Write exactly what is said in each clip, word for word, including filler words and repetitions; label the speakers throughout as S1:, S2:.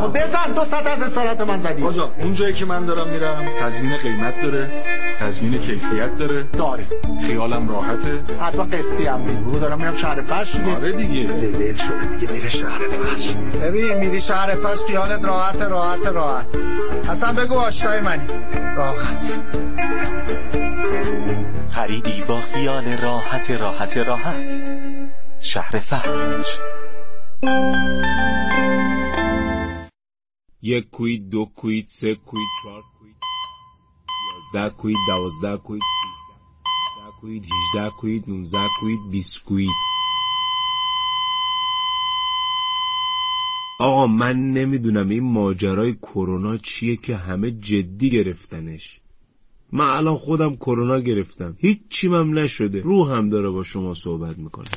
S1: بزن دو صد از اسارت من زدی.
S2: آجا اون جایی که من دارم میرم تضمین قیمت داره، تضمین کیفیت داره.
S1: داره.
S2: خیالم راحته.
S1: حتما قسطی هم میگو دارم میرم شهر فرش دیگه.
S2: آره دیگه.
S1: دل شده دیگه میره شهر فرش. ببین میری شهر فرش خیالت راحت راحت راحت. اصلا بگو آشنای منی. راحت.
S3: خریدی با خیال راحت راحت راحت. شهر فرش.
S4: یک کوید، دو کوید، سه کوید، چهار کوید، یازده کوید، دوازده کوید، سیزده کوید، هجده کوید، نوزده کوید، بیست کوید. آقا من نمیدونم این ماجرای کرونا چیه که همه جدی گرفتنش. من الان خودم کرونا گرفتم، هیچ چیم هم نشده، روحم داره با شما صحبت میکنه.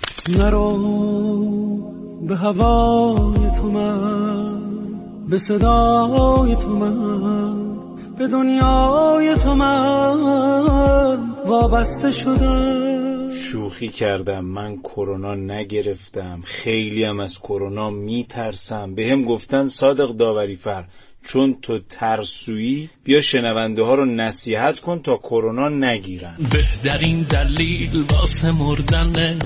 S5: نرو به هوای تو من، به صدای تو من، به دنیای تو من وابسته شدم.
S6: شوخی کردم، من کرونا نگرفتم، خیلی هم از کرونا میترسم. به هم گفتن صادق داوری فر چون تو ترسویی بیا شنونده ها رو نصیحت کن تا کرونا نگیرن.
S5: بهترین دلیل واسه مردن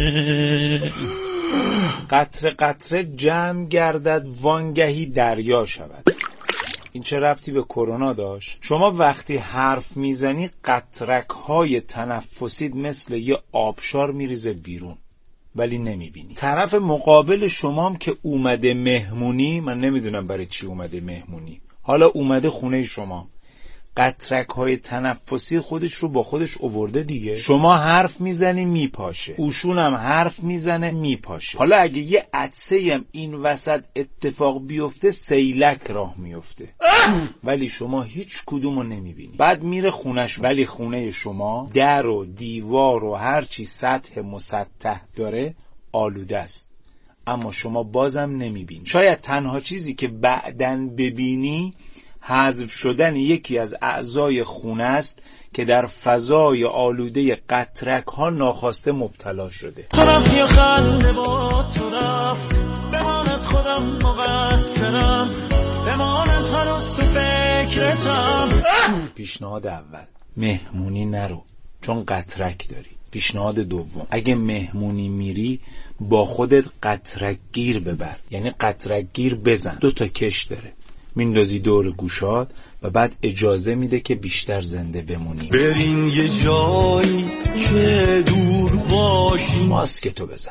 S6: قطره قطره جمع گردد وانگهی دریا شود. این چه ربطی به کرونا داشت؟ شما وقتی حرف میزنی قطرک های تنفسید مثل یه آبشار میریزه بیرون ولی نمیبینی. طرف مقابل شما هم که اومده مهمونی، من نمیدونم برای چی اومده مهمونی، حالا اومده خونه شما، قطرک های تنفسی خودش رو با خودش آورده دیگه. شما حرف میزنی میپاشه، اوشون هم حرف میزنه میپاشه. حالا اگه یه عطسه هم این وسط اتفاق بیفته سیلک راه میفته ولی شما هیچ کدومو نمیبینی. بعد میره خونش، ولی خونه شما در و دیوار و هرچی سطح مسطح داره آلوده است اما شما بازم نمیبینی. شاید تنها چیزی که بعدن ببینی حذف شدن یکی از اعضای خونه است که در فضای آلوده قطرک ها ناخواسته مبتلا شده.
S5: تو رفت یا خنده با تو رفت، بماند خودم مقصرم، بماند هنوز تو فکرتم.
S6: پیشنهاد اول، مهمونی نرو چون قطرک داری. پیشنهاد دوم، اگه مهمونی میری با خودت قطرک گیر ببر، یعنی قطرک گیر بزن. دو تا کش داره، میندازی دور گوشات و بعد اجازه میده که بیشتر زنده بمونی.
S5: بریم یه جایی که دور باشیم.
S6: ماسکتو بزن.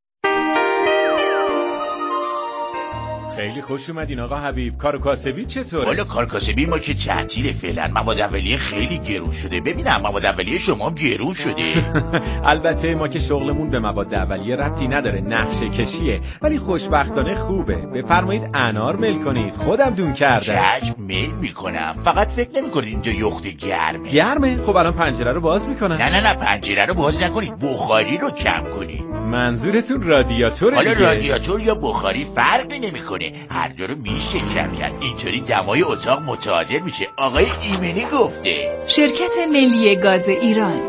S7: خیلی خوش اومدین آقا حبیب. کار کاسبی چطوره؟
S8: والا کار کاسبی ما که تعطیل فعلا، مواد اولیه خیلی گرون شده. ببینم مواد اولیه شما هم گرون شده.
S7: البته ما که شغلمون به مواد اولیه ربطی نداره، نقشه کشیه، ولی خوشبختانه خوبه. بفرمایید انار میل کنید، خودم دون کردم.
S8: چشم میل میکنم، فقط فکر نمیکنید اینجا یخت گرمه؟
S7: گرمه؟ خب الان پنجره رو باز میکنم.
S8: نه نه نه پنجره رو باز نکنید، بخاری رو کم کنید.
S7: منظورتون رادیاتوره؟
S8: حالا
S7: دیگه
S8: رادیاتور یا بخاری فرقی نمیکنه، هر دو رو میشه کم کرد، اینطوری دمای اتاق متعادل میشه. آقای ایمنی گفته.
S9: شرکت ملی گاز ایران.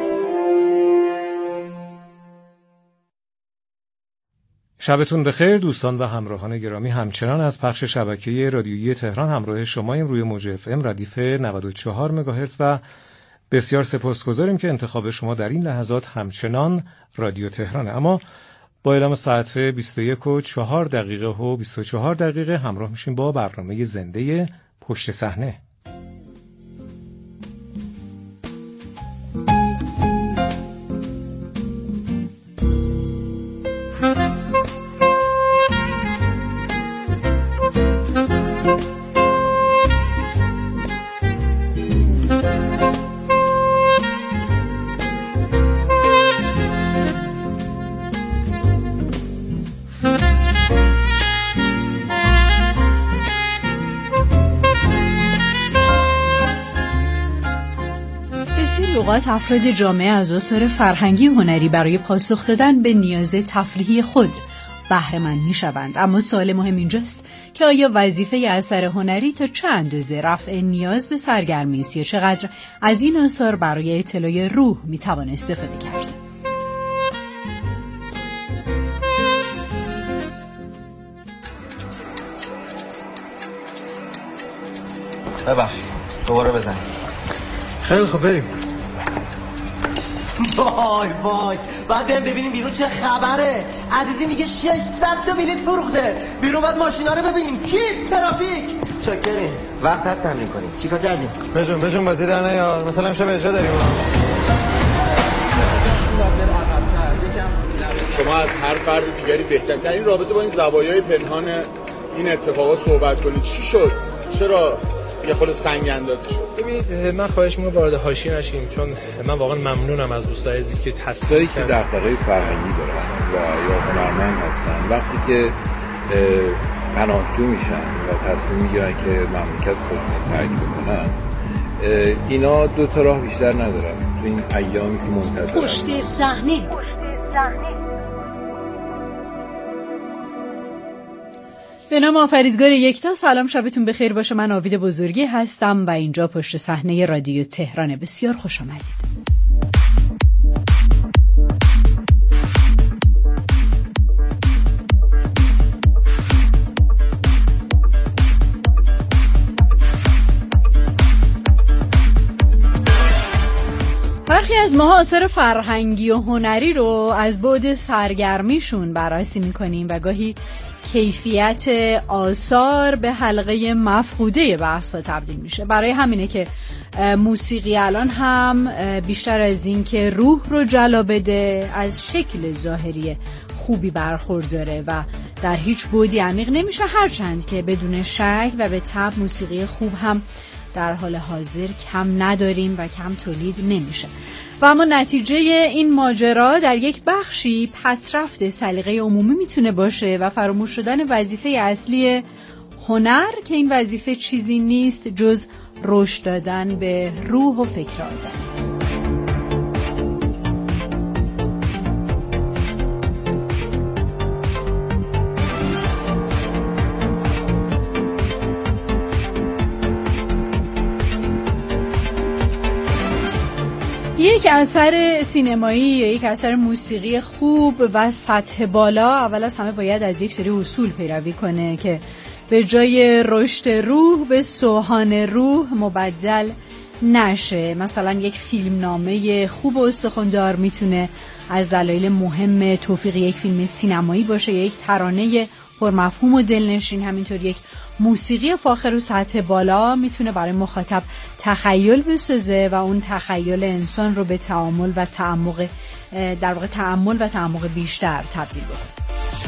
S10: شبتون بخیر دوستان و همراهان گرامی. همچنان از پخش شبکه رادیویی تهران همراه شماییم روی موج اف ام ردیف نود و چهار مگاهرتز و بسیار سپاسگزاریم که انتخاب شما در این لحظات همچنان رادیو تهرانه. اما با اعلام ساعت بیست و یک و چهار دقیقه و بیست و چهار دقیقه همراه میشیم با برنامه زنده پشت صحنه.
S11: اوقات افراد جامعه از آثار فرهنگی و هنری برای پاسخ دادن به نیاز تفریحی خود بهره مند می‌شوند، اما سوال مهم اینجاست که آیا وظیفه اثر هنری تا چه اندازه رفع نیاز به سرگرمی است یا چقدر از این آثار برای اطلاع روح می‌توان استفاده کرد؟
S12: ببخشید دوباره بزنید.
S13: خیلی خوب بریم.
S14: وای وای بعد بریم ببینیم بیرون چه خبره. عزیزی میگه ششصد تا بلیط فروخته. بیرون باید ماشینا رو ببینیم. کی؟ ترافیک. چاکریم. وقت هست تمرین کنیم. چیکار کردیم؟
S13: بجون بجون بازی در نیار. مثلا امشب اجرا داریم.
S2: شما از هر فرد دیگری بهتر در این رابطه با این زوایای پنهان این اتفاقا صحبت کنید. چی شد؟ چرا یه خود سنگ اندازی شد؟
S15: ببینید من خواهش می‌کنم وارد حاشیه نشیم، چون من واقعا ممنونم از دوستای عزیزی که تصدیقی
S16: که دغدغه فرهنگی دارن و یا هنرمند هستن، وقتی که پناهجو میشن و تصمیم میگیرن که مملکت خودشون رو ترک بکنن، اینا دو تا راه بیشتر ندارن تو این ایامی که منتظرن.
S17: پشت صحنه.
S11: به نام آفریدگار یکتا، سلام، شبتون بخیر باشه. من آوید بزرگی هستم و اینجا پشت صحنه رادیو تهران. بسیار خوش آمدید. برخی از ماها آثار فرهنگی و هنری رو از بعد سرگرمیشون بررسی می‌کنیم و گاهی کیفیت آثار به حلقه مفقوده بحث‌ها تبدیل میشه. برای همینه که موسیقی الان هم بیشتر از این که روح رو جلا بده، از شکل ظاهری خوبی برخورداره و در هیچ بعدی عمیق نمیشه، هرچند که بدون شک و به طبع موسیقی خوب هم در حال حاضر کم نداریم و کم تولید نمیشه. و اما نتیجه این ماجرا در یک بخشی پسرفت سلیقه عمومی میتونه باشه و فراموش شدن وظیفه اصلی هنر، که این وظیفه چیزی نیست جز رشد دادن به روح و فکر آدم. یک اثر سینمایی یا یک اثر موسیقی خوب و سطح بالا اول از همه باید از یک سری اصول پیروی کنه که به جای رشد روح به سوهان روح مبدل نشه. مثلا یک فیلمنامه خوب و استخوان‌دار میتونه از دلایل مهم توفیق یک فیلم سینمایی باشه، یا یک ترانه پرمفهوم و دلنشین. همینطور یک موسیقی فاخر و سطح بالا میتونه برای مخاطب تخیل بسازه و اون تخیل انسان رو به تأمل و تعمق، در واقع تأمل و تعمق بیشتر تبدیل بکنه.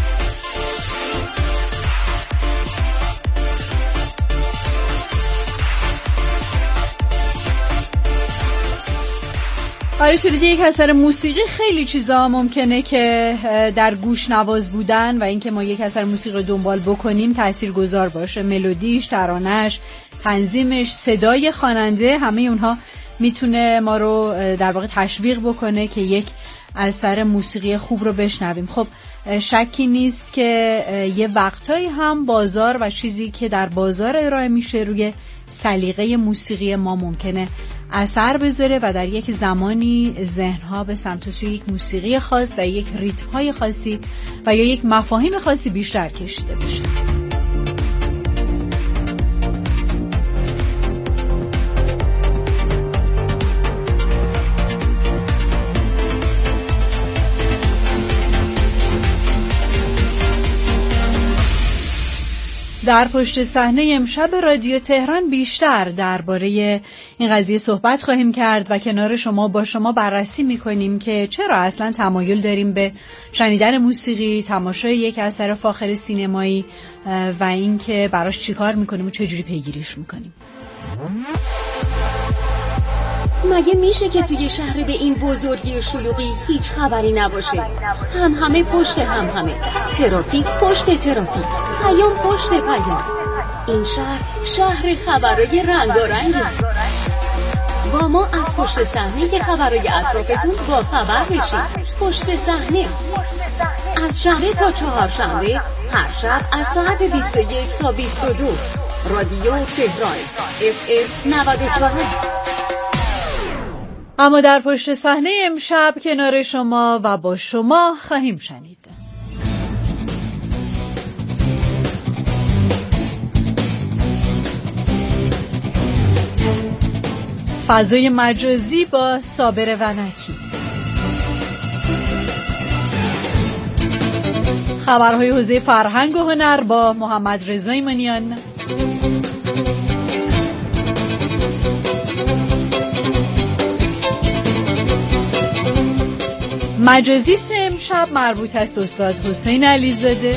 S11: برای تولید یک اثر موسیقی خیلی چیزا ممکنه که در گوش نواز بودن و اینکه ما یک اثر موسیقی رو دنبال بکنیم تاثیرگذار باشه. ملودیش، ترانه‌اش، تنظیمش، صدای خواننده، همه اونها میتونه ما رو در واقع تشویق بکنه که یک اثر موسیقی خوب رو بشنویم. خب شکی نیست که یه وقتایی هم بازار و چیزی که در بازار ارائه میشه روی سلیقه موسیقی ما ممکنه اثر بذاره و در یک زمانی ذهنها به سمت و سوی یک موسیقی خاص و یک ریتم‌های خاصی و یا یک مفاهیم خاصی بیشتر کشیده بشه. در پشت صحنه امشب رادیو تهران بیشتر درباره این قضیه صحبت خواهیم کرد و کنار شما با شما بررسی میکنیم که چرا اصلا تمایل داریم به شنیدن موسیقی، تماشای یک اثر فاخر سینمایی و اینکه براش چیکار میکنیم و چجوری پیگیریش میکنیم.
S17: مگه میشه که توی شهر به این بزرگی و شلوغی هیچ خبری نباشه؟ هم همه پشت هم همه، ترافیک پشت ترافیک، پیام پشت پیام. این شهر شهر خبرای رنگارنگه. با ما از پشت صحنه که خبرای اطرافتون با خبر بشید. پشت صحنه از شنبه تا چهارشنبه هر شب از ساعت بیست و یک تا بیست و دو. رادیو تهران اف ام نود و چهار.
S11: اما در پشت صحنه امشب کنار شما و با شما خواهیم شنید. فضای مجازی با صابر ونکی. خبرهای حوزه فرهنگ و هنر با محمد رضا ایمانیان. مجازیست امشب مربوط است استاد حسین علیزاده.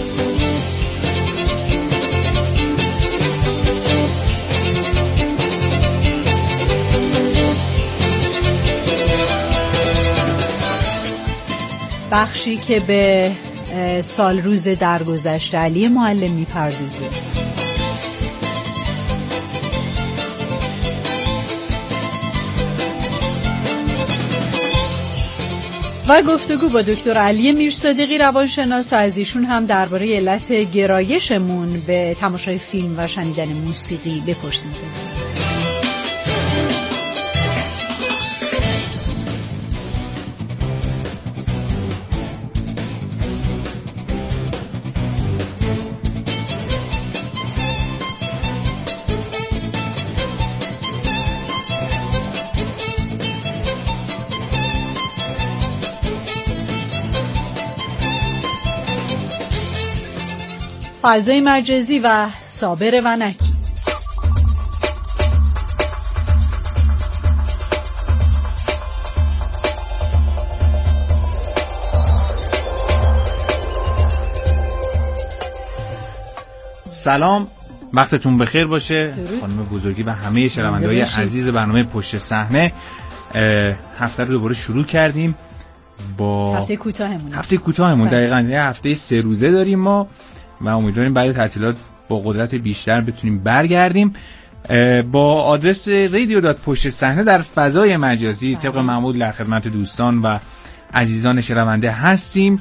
S11: بخشی که به سال روز درگذشته علی معلم میپردازه. و گفتگو با دکتر علی میرصادقی روانشناس تا از ایشون هم درباره علت گرایشمون به تماشای فیلم و شنیدن موسیقی بپرسیم. فضای مجازی و صابر ونکی.
S12: سلام، وقتتون بخیر باشه خانم بزرگی و همه شنونده‌های عزیز برنامه پشت صحنه. هفته رو دوباره شروع کردیم با
S11: هفته کوتاهمون.
S12: هفته کوتاهمون دقیقاً یه هفته سه روزه داریم ما و امیدواریم بعد تعطیلات با قدرت بیشتر بتونیم برگردیم. با آدرس رادیو دات پشت صحنه در فضای مجازی طبق معمول در خدمت دوستان و عزیزان شنونده هستیم.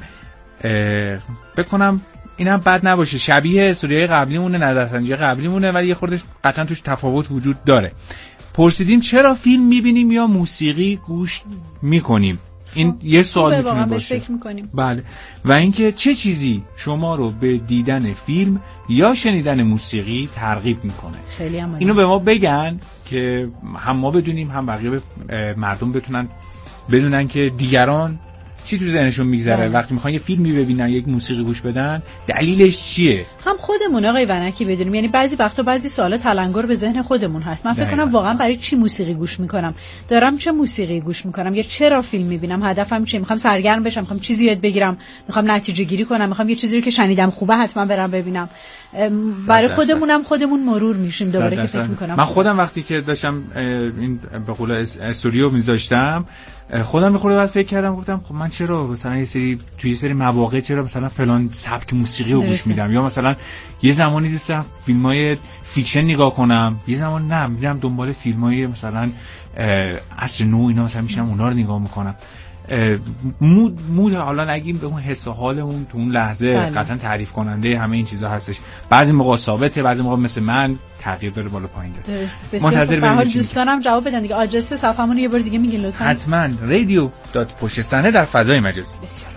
S12: بکنم اینم بد نباشه، شبیه سوریه قبلی مونه، نظرسنجی قبلی مونه، ولی یه خورده قطعا توش تفاوت وجود داره. پرسیدیم چرا فیلم میبینیم یا موسیقی گوش میکنیم؟ این یه سوال میتونه باشه. بله. و اینکه چه چیزی شما رو به دیدن فیلم یا شنیدن موسیقی ترغیب میکنه؟
S11: خیلی هم
S12: اینو به ما بگن که هم ما بدونیم هم بقیه مردم بتونن بدونن که دیگران چی تو ذهنشون میگذره وقتی میخوان یه فیلمی ببینن، یک موسیقی گوش بدن، دلیلش چیه؟
S11: هم خودمون آقای ونکی بدونیم. یعنی بعضی وقتا بعضی سوالا تلنگر به ذهن خودمون هست. من فکر کنم واقعا برای چی موسیقی گوش میکنم؟ دارم چه موسیقی گوش میکنم یا چرا فیلم میبینم؟ هدفم چیه؟ میخوام سرگرم بشم، میخوام چیزی یاد بگیرم، میخوام نتیجه گیری کنم، میخوام یه چیزی رو که شنیدم خوبه حتما برم ببینم. برای خودمونم خودمون مرور میشیم دوباره که فکر میکنم.
S12: من خودم وقتی که داشتم این به قول استوریو میذاشتم خودم به خودم فکر کردم، گفتم خب من چرا مثلا یه سری توی یه سری مواقع چرا مثلا فلان سبک موسیقی رو گوش میدم، یا مثلا یه زمانی دوست دارم فیلمای فیکشن نگاه کنم، یه زمان نه میرم دنبال فیلمای مثلا عصر نو اینا مثلا میشم اونا رو نگاه میکنم. مود مود حالا نگیم به اون حس و حالمون تو اون لحظه قطعا تعریف کننده همه این چیزا هستش. بعضی موقع ثابته، بعضی موقع مثل من تغییر داره بالا پایین داره.
S11: درست. منتظر ببینیم دوستانم جواب بدن دیگه. آدرس صفحمون یه بار دیگه میگین لطفا.
S12: حتما رادیو دات پشت صحنه در فضای مجازی.
S11: بسیار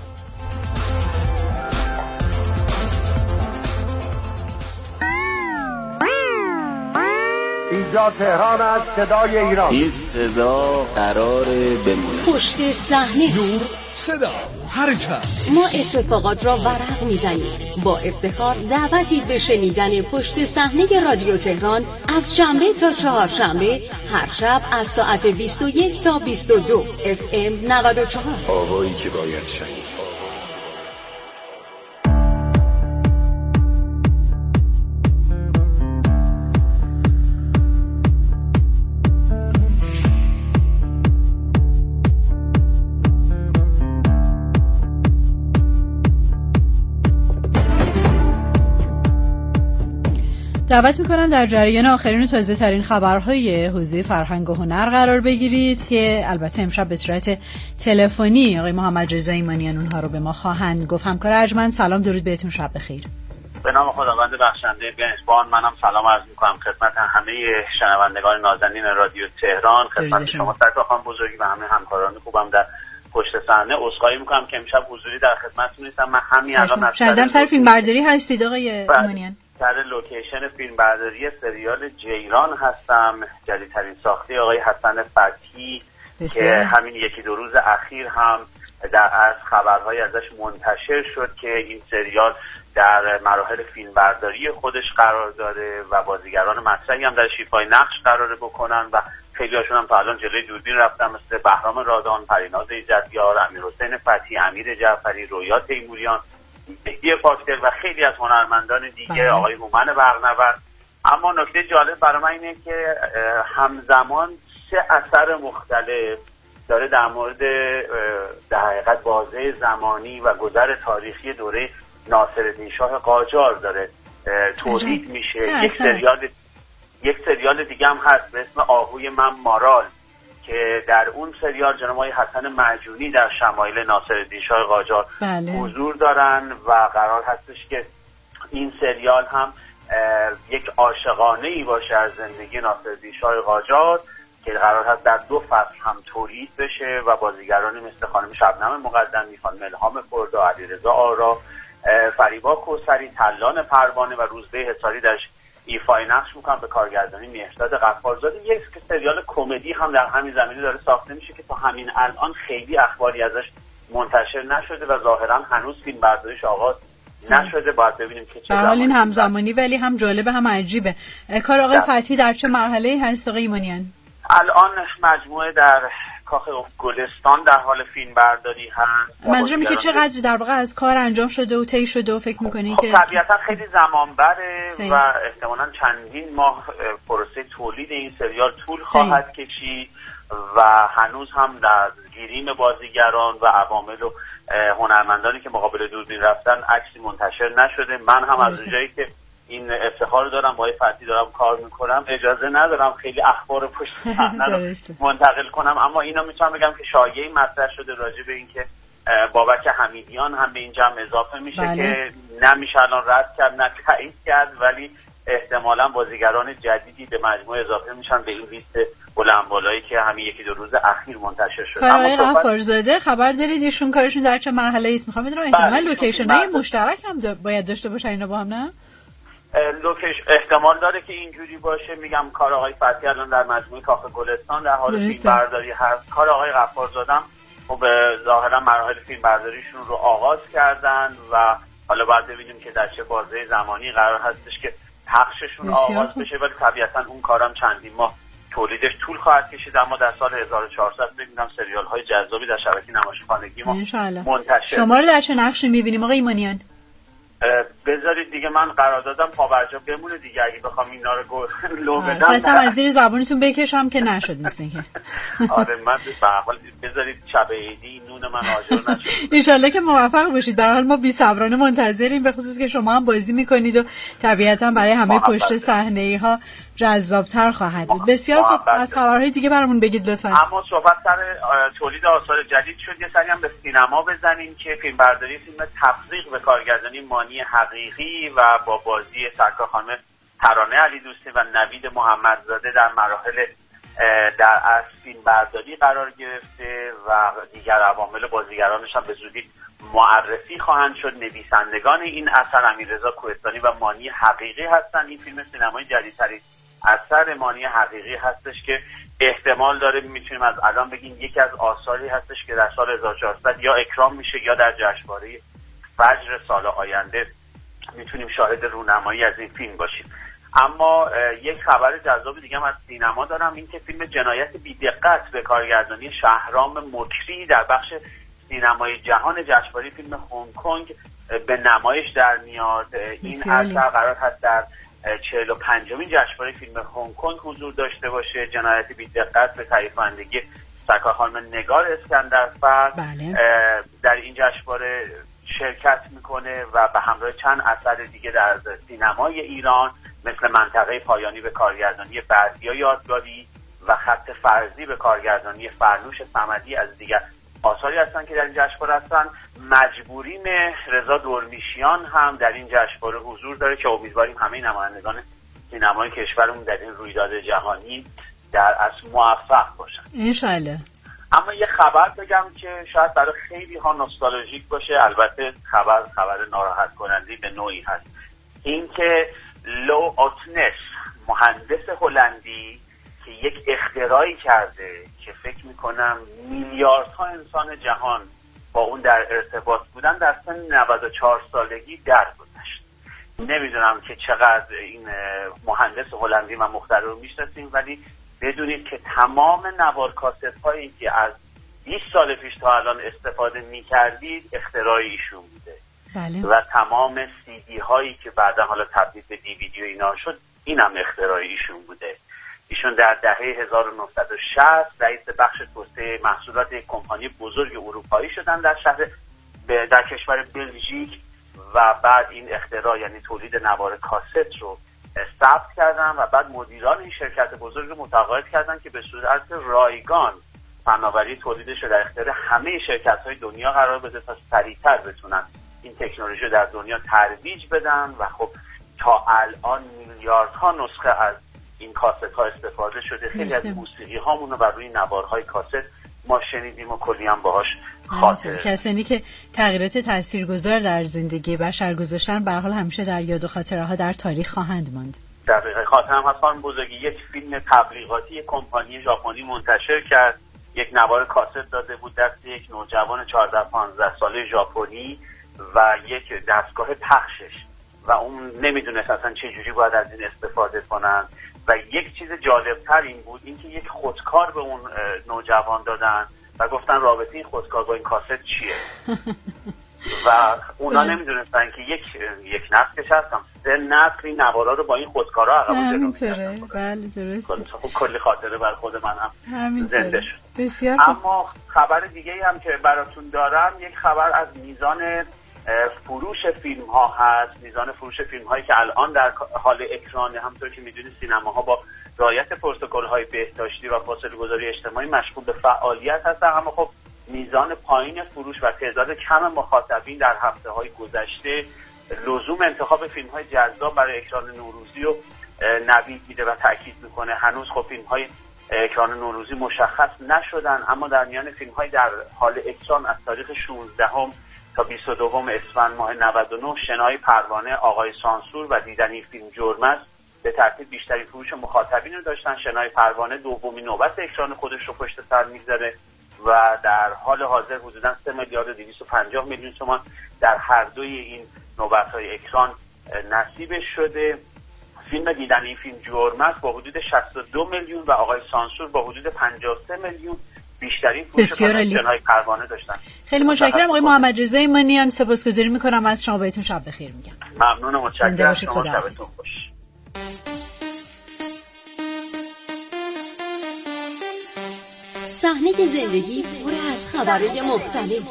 S18: اینجا تهران است، صدای ایران.
S3: این صدا قراره بمونه.
S17: پشت صحنه،
S18: نور، صدا، حرکت.
S17: ما اتفاقات را ورق میزنیم. با افتخار دعوتی به شنیدن پشت صحنه رادیو تهران از شنبه تا چهارشنبه هر شب از ساعت بیست و یک تا بیست و دو اف ام نود و چهار.
S3: آوایی که باید شنید.
S11: دعوت میکنم در جریان آخرین و تازه ترین خبرهای حوزه فرهنگ و هنر قرار بگیرید که البته امشب به صورت تلفنی آقای محمد رضا ایمانیان اونها رو به ما خواهند گفت. همکار ارجمند سلام، درود بهتون، شب بخیر.
S19: به نام خداوند بخشنده مهربان، منم سلام عرض میکنم خدمت همه شنوندگان نازنین رادیو تهران، خدمت شما سرکار خانم بزرگی و همه همکاران خوبم در پشت صحنه. عذرخواهی میکنم که امشب حضوری در خدمتتون نیستم. من همین الان
S11: شاید سر فیلم برداری هستید آقای ایمانیان؟
S19: سر لوکیشن فیلم برداری سریال جیران هستم، جدیدترین ساخته آقای حسن فتحی که همین یکی دو روز اخیر هم در از خبرهای ازش منتشر شد که این سریال در مراحل فیلم برداری خودش قرار داره و بازیگران مطرحی هم در ایفای نقش قراره بکنن و خیلی هاشون هم تا الان جلوی دوربین رفتن، مثل بهرام رادان، پریناز ایزدیار، امیرحسین فتحی، امیر جعفری، رویا تیموریان، مهدی پاکدل و خیلی از هنرمندان دیگه، آقای هومن برق‌نورد. اما نکته جالب برای من اینه که همزمان سه اثر مختلف داره در مورد در حقیقت بازه زمانی و گذر تاریخی دوره ناصرالدین شاه قاجار داره تولید میشه. یک سریال یک سریال دیگه هم هست به اسم آهوی من مارال که در اون سریال جناب آقای حسن معجونی در شمایل ناصرالدین شاه قاجار بله. حضور دارن و قرار هستش که این سریال هم یک عاشقانه‌ای باشه از زندگی ناصرالدین شاه قاجار که قرار هست در دو فصل هم تولید بشه و بازیگرانی مثل خانم شبنم مقدمی، خانم الهام فردا، علیرضا آرا، فریبا کوثری، تلان پروانه و روزبه حصاری درش ایفای نقش میکنن به کارگردانی مهرداد غفارزاده. یک سریال کمدی هم در همین زمینه داره ساخته میشه که تا همین الان خیلی اخباری ازش منتشر نشده و ظاهرا هنوز فیلم برداریش آغاز نشده. باید ببینیم که چه
S11: حال این همزمانی ولی هم جالبه هم عجیبه. کار آقای فتحی در چه مرحله‌ای هست آقای ایمانیان؟
S19: الان مجموعه در کاخ گلستان در حال فیلم برداری هست.
S11: منظورم که چقدر در واقع از کار انجام شده و طی شده و فکر می‌کنین
S19: خب
S11: که
S19: طبیعتا خیلی زمان بره و احتمالاً چندین ماه پروسه تولید این سریال طول خواهد کشید و هنوز هم در گیریم بازیگران و عوامل و هنرمندانی که مقابل دوربین رفتن عکسی منتشر نشده. من هم از اونجایی که این افتخار دارم با فتحی دارم کار میکنم اجازه ندارم خیلی اخبار پشت صحنه رو منتقل کنم، اما اینا میتونم بگم که شایعی مطرح شده راجع به اینکه بابک حمیدیان هم به این جمع اضافه میشه بله. که نمیشه الان رد کرد نه تایید کرد، ولی احتمالاً بازیگران جدیدی به مجموعه اضافه میشن به این لیست بلند بالایی که همین یکی دو روز اخیر منتشر شد.
S11: آقای غفارزاده خبر دارید ایشون کارشون در چه مرحله است؟ میخوام بدونم احتمال لوکیشن های مشترک هم باید داشته باشن اینا با هم، نه؟
S19: لوکیش احتمال داره که اینجوری باشه. میگم کار آقای فتحی الان در مجموعه کاخ گلستان در حال فیلم برداری هست. کار آقای غفارزاده خب ظاهرا مراحل فیلم برداریشون رو آغاز کردن و حالا باید ببینیم که در چه بازه زمانی قرار هستش که پخششون آغاز بشه، ولی طبیعتا اون کارم چندین ماه تولیدش طول خواهد کشید. اما در سال هزار و چهارصد فکر می‌کنم سریال های جذابی در شبکه نمایشخانگی ما منتشر.
S11: شما رو در چه نقشی می‌بینیم آقای ایمانیان؟
S19: بذارید دیگه من قرار دادم پا برجا بمونه دیگه، اگه بخوام اینا رو لو بدم
S11: خواستم از زیر زبونتون بکشم که نشد مثل اینکه.
S19: آره من به هر حال بذارید شب عیدی نون من آجر نشه.
S11: ان شاءالله که موفق باشید. به هر حال ما بی‌صبرانه منتظریم، به خصوص که شما هم بازی میکنید و طبیعتا برای همه پشت صحنه ها جذاب‌تر خواهد بود. بسیار خوب، از خبرهای دیگه برامون بگید لطفاً.
S19: اما صحبت سر تولید آثار جدید شد، یه سری هم به سینما بزنیم که فیلم برداری فیلم تفریق به کارگردانی مانی حقیقی و با بازی سرکار خانم ترانه علی دوستی و نوید محمدزاده در مراحل در از فیلم برداری قرار گرفته و دیگر عوامل بازیگرانش هم به زودی معرفی خواهند شد. نویسندگان این اثر امیررضا کوهستانی و مانی حقیقی هستند. این فیلم سینمایی جدیدترین اثر مانی حقیقی هستش که احتمال داره میتونیم از الان بگیم یکی از آثاری هستش که در سال هزار و چهارصد یا اکرام میشه یا در جشنواره فجر سال آینده میتونیم شاهد رونمایی از این فیلم باشیم. اما یک خبر جذاب دیگه هم از سینما دارم، این که فیلم جنایت بی‌دقت به کارگردانی شهرام مکری در بخش سینمای جهان جشنواره فیلم هنگ کنگ به نمایش در میاد. این اثر قرار هست در چهل و پنجمین جشنواره فیلم هنگ کنگ حضور داشته باشه. جنایت بی‌دقت به تهیه‌کنندگی سرکار خانم نگار اسکندرفر بله. در این جشنواره شرکت میکنه و به همراه چند اثر دیگه در سینمای ایران مثل منطقه پایانی به کارگردانی بردیا یادگاری و خط فرضی به کارگردانی فرنوش صمدی از دیگر آثاری هستن که در این جشنواره هستن. مجبوریم رضا دورمیشیان هم در این جشنواره حضور داره که امیدواریم همه نمایندگان سینمای کشورمون در این رویداد جهانی در اصل موفق باشن
S11: انشالله.
S19: اما یه خبر بگم که شاید برای خیلی ها نوستالژیک باشه، البته خبر خبر ناراحت کننده به نوعی هست، این که لو آتنس، مهندس هلندی که یک اختراعی کرده که فکر میکنم میلیاردها انسان جهان با اون در ارتباط بودن، در سن نود و چهار سالگی درگذشت. نمیدونم که چقدر این مهندس هلندی و مخترع رو میشناسیم، ولی بدونید که تمام نوار کاست هایی که از بیست سال پیش تا الان استفاده میکردید اختراع ایشون بوده.
S11: بله.
S19: و تمام سی دی هایی که بعدا حالا تبدیل به دی وی دی و اینا شد، این هم اختراع ایشون بوده. ایشون در دهه هزار و نهصد و شصت رئیس بخش توسعه محصولات یک کمپانی بزرگ اروپایی شدن در شهر در کشور بلژیک و بعد این اختراع یعنی تولید نوار کاست رو ثبت کردن و بعد مدیران این شرکت بزرگ رو متقاعد کردن که به صورت رایگان فناوری تولیدش رو در اختیار همه شرکت‌های دنیا قرار بده تا سریعتر بتونن این تکنولوژی رو در دنیا ترویج بدن. و خب تا الان میلیاردها نسخه از این کاست ها استفاده شده. خیلی از موسیقی هامون رو بر روی نوارهای کاست ما شنیدیم و کلی هم باهاش خاطره.
S11: کسانی که تغییرات تاثیرگذار در زندگی بشر گذاشتن به هر حال همیشه در یاد و خاطره ها در تاریخ خواهند ماند.
S19: دقیقاً. خاطرم هست خانم بزرگی یک فیلم تبلیغاتی یک کمپانی ژاپنی منتشر کرد، یک نوار کاست داده بود دست یک نوجوان چهارده پانزده ساله ژاپنی و یک دستگاه پخشش و اون نمیدونست اصلا چه جوری باید از این استفاده کنن. و یک چیز جالبتر این بود اینکه یک خودکار به اون نوجوان دادن و گفتن رابطه این خودکار با این کاست چیه. و اونا نمیدونستن که یک یک نسلش هستم سه نسل این نوارا رو با این خودکارا عقب جلو می‌کردن.
S11: بله درسته.
S19: خب کلی خاطره بر خود من هم زنده شد.
S11: بسیار.
S19: اما خبر دیگه هم که براتون دارم یک خبر از میزان فروش فیلم ها هست. میزان فروش فیلم هایی که الان در حال اکران، همونطور که میدونید سینماها با رعایت پروتکل های بهداشتی و فاصله گذاری اجتماعی مشغول به فعالیت هستن، اما خب میزان پایین فروش و تعداد کم مخاطبین در هفته های گذشته لزوم انتخاب فیلم های جذاب برای اکران نوروزی رو نوید میده و تاکید میکنه. هنوز خب فیلم های اکران نوروزی مشخص نشدن، اما در میان فیلم های در حال اکران از تاریخ شانزدهم تا بیست و دوم اسفند ماه نود و نه شنای پروانه، آقای سانسور و دیدنی فیلم جرم است به ترتیب بیشترین فروش مخاطبین رو داشتن. شنای پروانه دومین نوبت اکران خودش رو پشت سر میگذاره و در حال حاضر حدوداً سه میلیارد و دویست و پنجاه میلیون تومان در هر دوی این نوبت‌های اکران نصیبش شده. فیلم دیدنی فیلم جرم است با حدود شصت و دو میلیون و آقای سانسور با حدود پنجاه و سه میلیون بیشترین فروش شنای پروانه داشتن.
S11: خیلی متشکرم آقای محمد رضا ایمانیان، سپاسگزاری میکنم از شما، بهتون شب بخیر میگم.
S19: ممنونم، متشکرم. شما شبتون خوش.
S17: صحنه زندگی پر از خبرهای مختلف،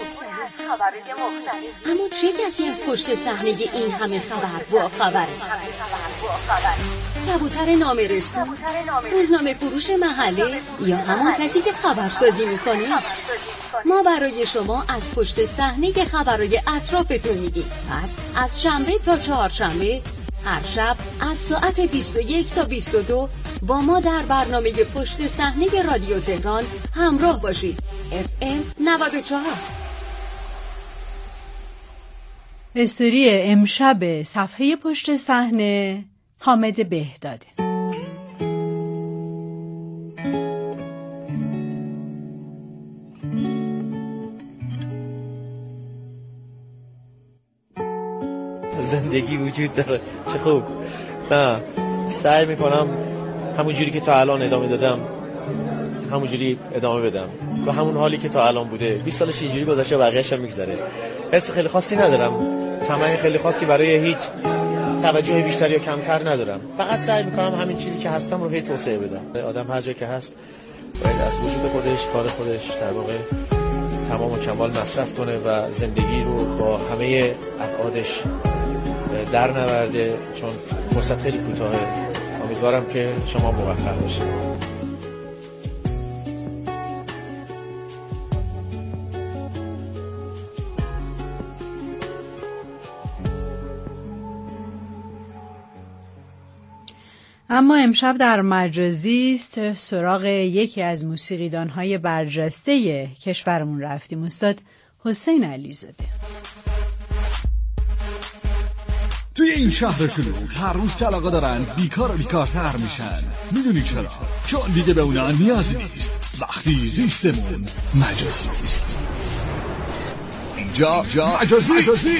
S17: اما چه کسی از پشت صحنه این همه خبر با خبره؟ کبوتر نامرسو، روزنامه فروش محله یا همون کسی که خبرسازی میکنه؟ ما برای شما از پشت صحنه خبرهای اطرافتون میگیم. پس از شنبه تا چهارشنبه هر شب از ساعت بیست و یک تا بیست و دو با ما در برنامه پشت صحنه رادیو تهران همراه باشید. اف ام نود و چهار.
S11: استوری امشب صفحه پشت صحنه حامد بهداده.
S14: زندگی وجود داره، چه خوب. نه سعی میکنم همون جوری که تا الان ادامه دادم همون جوری ادامه بدم با همون حالی که تا الان بوده. بیست سالش اینجوری گذشته، بقیه‌اش هم میگذره. حس خیلی خاصی ندارم، طمع خیلی خاصی برای هیچ توجه بیشتر یا کمتر ندارم. فقط سعی میکنم همین چیزی که هستم رو هی توسعه بدم. آدم هر جا که هست باید از وجود خودش، کار خودش در واقع تمام و کمال مصرف کنه و زندگی رو با همه ابعادش در نورده، چون فرصت خیلی کوتاهه. امیدوارم که شما موفق باشید.
S11: اما امشب در مجازی است سراغ یکی از موسیقیدان‌های برجسته کشورمون رفتیم، استاد حسین علیزاده.
S18: توی این شهر شلوغ هر روز که علاقه دارن بیکار و بیکارتر میشن. میدونی چرا؟ چون دیگه به اونا نیازی نیست وقتی زیستمون مجازی نیست. اینجا جا مجازی مجازی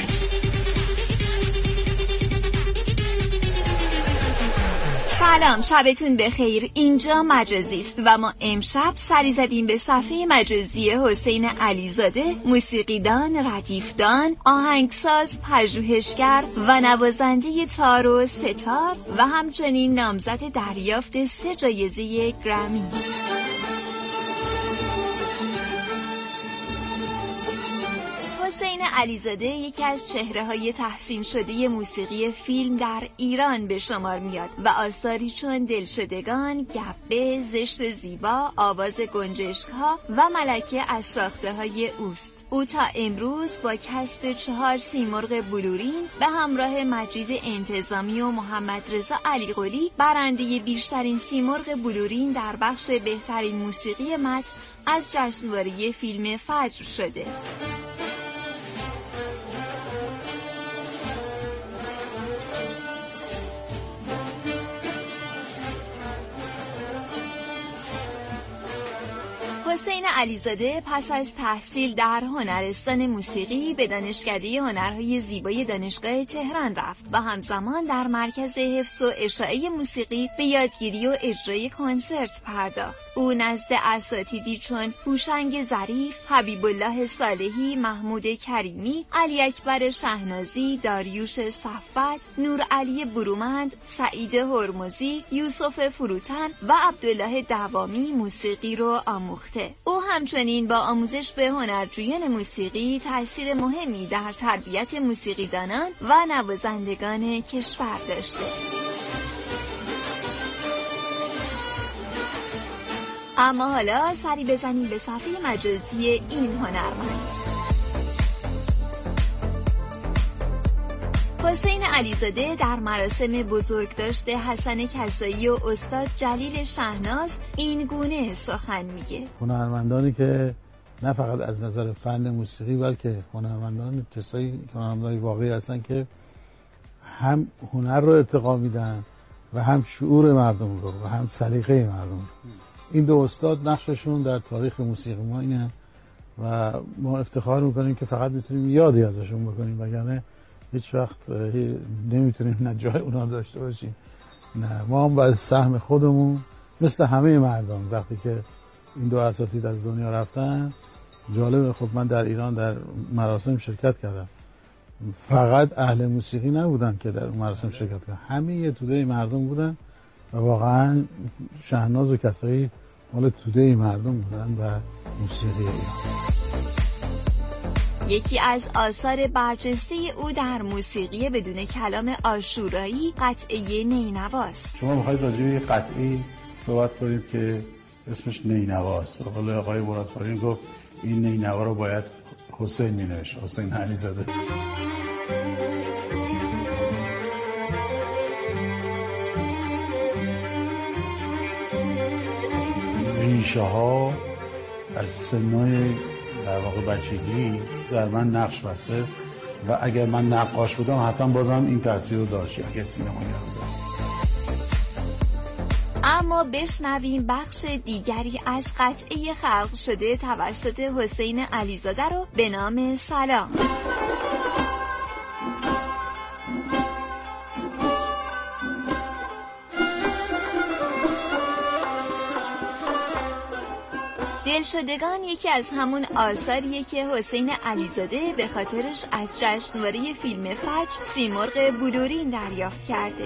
S9: سلام، شبتون بخیر. اینجا مجازی است و ما امشب سری زدیم به صفحه مجازی حسین علیزاده، موسیقیدان، ردیفدان، آهنگساز، پژوهشگر و نوازنده تار و ستار و همچنین نامزد دریافت سه جایزه گرمی. حسین علیزاده یکی از چهره‌های تحسین شده موسیقی فیلم در ایران به شمار میاد و آثاری چون دلشدگان، گبه، زشت و زیبا، آواز گنجشک‌ها و ملکه از ساخته‌های اوست. او تا امروز با کسب چهار سیمرغ بلورین به همراه مجید انتظامی و محمد رضا علیقلی برنده بیشترین سیمرغ بلورین در بخش بهترین موسیقی متن از جشنواره فیلم فجر شده. حسین علیزاده پس از تحصیل در هنرستان موسیقی به دانشکده هنرهای زیبای دانشگاه تهران رفت و همزمان در مرکز حفظ و اشاعه موسیقی به یادگیری و اجرای کنسرت پرداخت. او نزد اساتیدی چون هوشنگ ظریف، حبیب الله صالحی، محمود کریمی، علی اکبر شهنازی، داریوش صفوت، نور علی برومند، سعید هرمزی، یوسف فروتن و عبدالله دوامی موسیقی رو آموخته. او همچنین با آموزش به هنرجویان موسیقی تأثیر مهمی در تربیت موسیقیدانان و نوازندگان کشور داشته. اما حالا سری بزنیم به صفحه مجازی این هنرمند. حسین علیزاده در مراسم بزرگداشت حسن کسایی و استاد جلیل شهناز این گونه سخن میگه:
S20: هنرمندانی که نه فقط از نظر فن موسیقی بلکه هنرمندان کسایی هنرمندان واقعی هستن که هم هنر رو ارتقا میدن و هم شعور مردم رو و هم سلیقه مردم. این دو استاد نقششون در تاریخ موسیقی ما اینه و ما افتخار میکنیم که فقط میتونیم یادی ازشون بکنیم، وگرنه هیچ وقت نمیتونیم نه جای اونا داشته باشیم نه ما هم باید سهم خودمون مثل همه مردم. وقتی که این دو اساتید از دنیا رفتن، جالبه، خب من در ایران در مراسم شرکت کردم، فقط اهل موسیقی نبودن که در اون مراسم شرکت کردن، همه یه توده مردم بودن و واقعا شهناز و کسایی مال توده مردم بودن و موسیقی ایران.
S9: یکی از آثار برجسته او در موسیقی بدون کلام عاشورایی قطعه نینواست.
S20: شما میخواید راجع به قطعه صحبت کنید که اسمش نینواست. قول آقای مرادخواری گفت این نینوا رو باید حسین مینوشت، حسین علیزاده. ریشه ها از سنای در واقع بچگی در من نقش بسته و اگر من نقاش بودم حتما بازم این تاثیر رو داشت اگر سینمایی بودم.
S9: اما بشنویم بخش دیگری از قطعه خلق شده توسط حسین علیزاده رو به نام سلام. دلشدگان یکی از همون آثاریه که حسین علیزاده به خاطرش از جشنواره فیلم فجر سیمرغ بلورین دریافت کرده.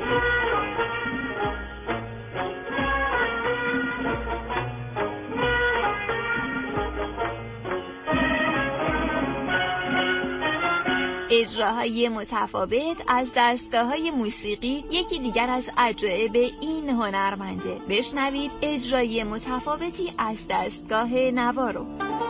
S9: اجراهای متفاوت از دستگاه‌های موسیقی یکی دیگر از عجایب این هنرمنده. بشنوید اجرای متفاوتی از دستگاه نوا رو.